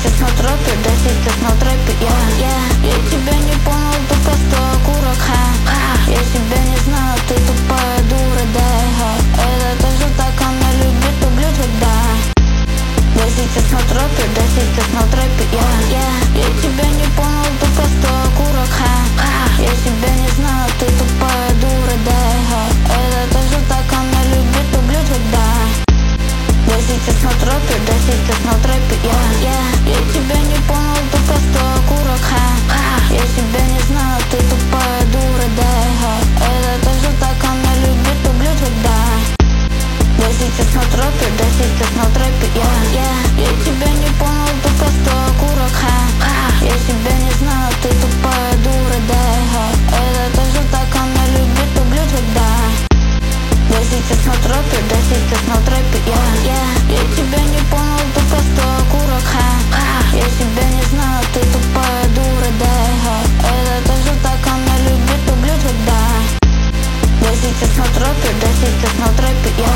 смотрю, ты на тропе, я тебя не понял, ты просто окурок, я тебя не знаю, ты тупая дура, да. Это тоже так, она любит ублюдок, да. Я сейчас на тропе, я тебя не понял, ты просто окурок, я тебя не знаю, ты тупая дура, да. Это тоже так, она любит ублюдок, да. Я сейчас на тропе, я тебя не понял, ты просто окурок, я тебя не знаю, ты тупая дура, да. Это тоже так, она любит ублюдок, да. Я сейчас на тропе, я тебя не понял, ты просто окурок, я тебя не знаю, ты тупая дура, да. Это тоже так, она любит ублюдок, да. Я сейчас на тропе, я тебя не понял, ты просто окурок, я тебя не знаю, ты тупая дура, да. Это тоже так, она любит ублюдок, да. Я сейчас на тропе,